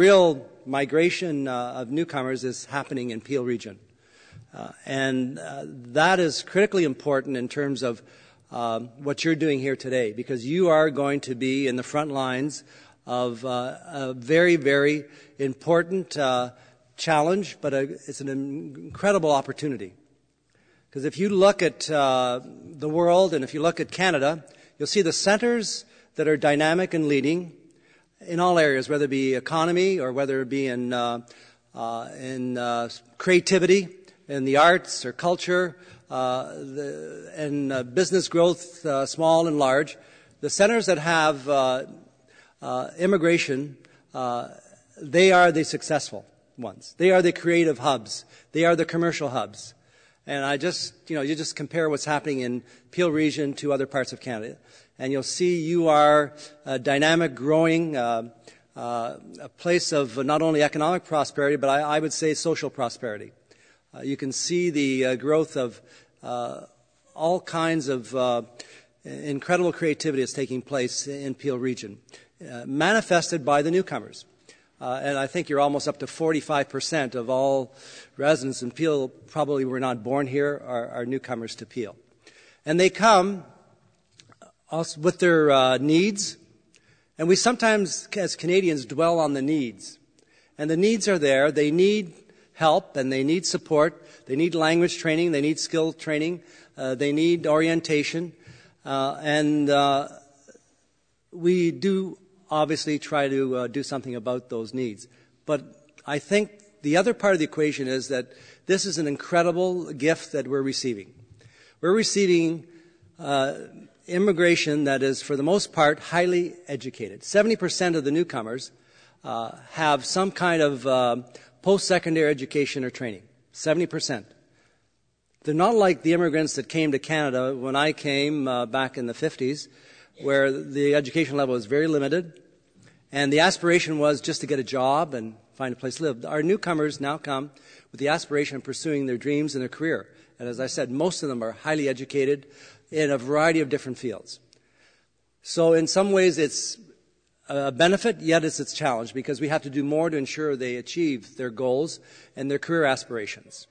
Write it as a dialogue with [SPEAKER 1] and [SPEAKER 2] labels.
[SPEAKER 1] real migration of newcomers is happening in Peel region. And that is critically important in terms of what you're doing here today, because you are going to be in the front lines of a very, very important challenge, but it's an incredible opportunity. Because if you look at the world and if you look at Canada, you'll see the centers that are dynamic and leading in all areas, whether it be economy or whether it be in creativity, in the arts or culture, and business growth, small and large. The centers that have immigration, they are the successful ones. They are the creative hubs. They are the commercial hubs. And you just compare what's happening in Peel region to other parts of Canada, and you'll see you are a dynamic, growing a place of not only economic prosperity, but I would say social prosperity. You can see the growth of all kinds of incredible creativity that's taking place in Peel region, manifested by the newcomers. And I think you're almost up to 45% of all residents in Peel probably were not born here, are newcomers to Peel. And they come also with their needs. And we sometimes, as Canadians, dwell on the needs. And the needs are there. They need help and they need support. They need language training. They need skill training. They need orientation. And we do obviously try to do something about those needs. But I think the other part of the equation is that this is an incredible gift that we're receiving. We're receiving immigration that is, for the most part, highly educated. 70% of the newcomers have some kind of post-secondary education or training. 70%. They're not like the immigrants that came to Canada when I came back in the 50s, where the education level was very limited, and the aspiration was just to get a job and find a place to live. Our newcomers now come with the aspiration of pursuing their dreams and their career. And as I said, most of them are highly educated in a variety of different fields. So in some ways it's a benefit, yet it's a challenge, because we have to do more to ensure they achieve their goals and their career aspirations.